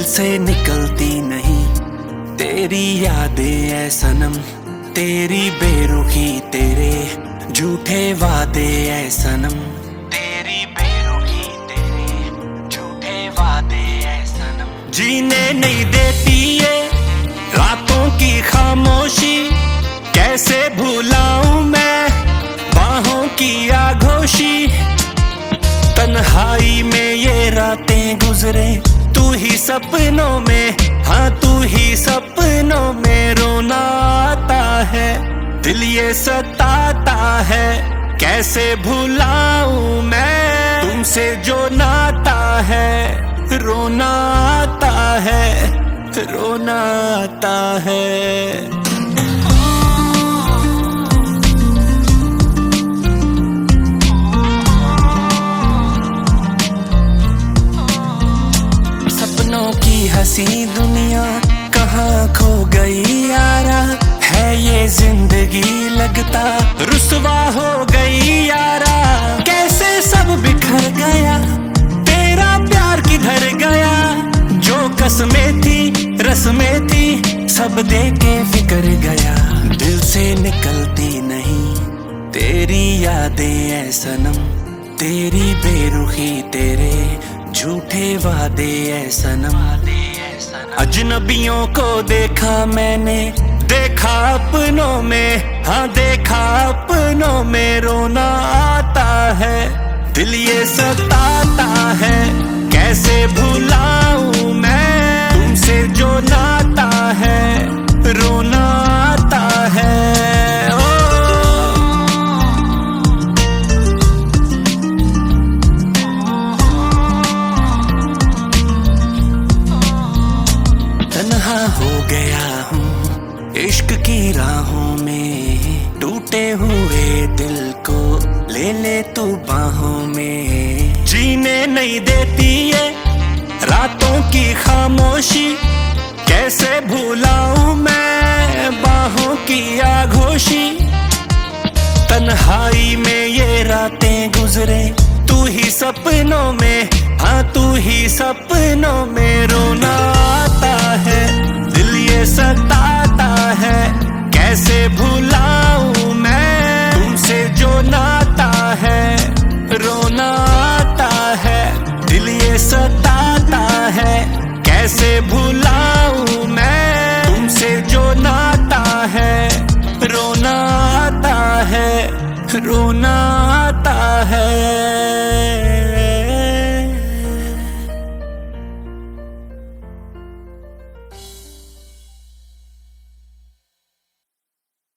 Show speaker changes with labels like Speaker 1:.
Speaker 1: से निकलती नहीं तेरी यादें ऐ सनम, तेरी बेरुखी तेरे झूठे वादे ऐ सनम, तेरी बेरुखी तेरे झूठे वादे ऐ सनम। जीने नहीं देती ये रातों की खामोशी, कैसे भुलाऊं मैं बाहों की आगोशी। तन्हाई में ये रातें गुजरे तू ही सपनों में, हाँ तू ही सपनों में। रोना आता है दिल ये सताता है, कैसे भुलाऊं मैं तुमसे जो नाता है। रोना आता है, रोना आता है। की हंसी दुनिया कहाँ खो गई यारा, है ये जिंदगी लगता रुसवा हो गई यारा। कैसे सब बिखर गया, तेरा प्यार किधर गया। जो कसमें थी रस्में थी सब दे के फिकर गया। दिल से निकलती नहीं तेरी यादें ऐ सनम, तेरी बेरुखी तेरे झूठे वादे ऐ सनम। अजनबियों को देखा मैंने, देखा अपनों में, हाँ देखा अपनों में। रोना आता है दिल ये सताता है, कैसे भुलाऊं मैं तुमसे जो नाता है। रोना आता है। तन्हा हो गया हूँ इश्क की राहों में, टूटे हुए दिल को ले ले तू बाहों में। जीने नहीं देती ये रातों की खामोशी, कैसे भुलाऊं मैं बाहों की आगोशी। तन्हाई में ये रातें गुजरे तू ही सपनों में, हाँ तू ही सपनों में। रोना आता है दिल ये सताता है, कैसे भुलाऊं मैं तुमसे जो नाता है। रोना आता है दिल ये सताता है, कैसे भुलाऊं मैं तुमसे जो नाता है। रोना आता है, रोना आता है।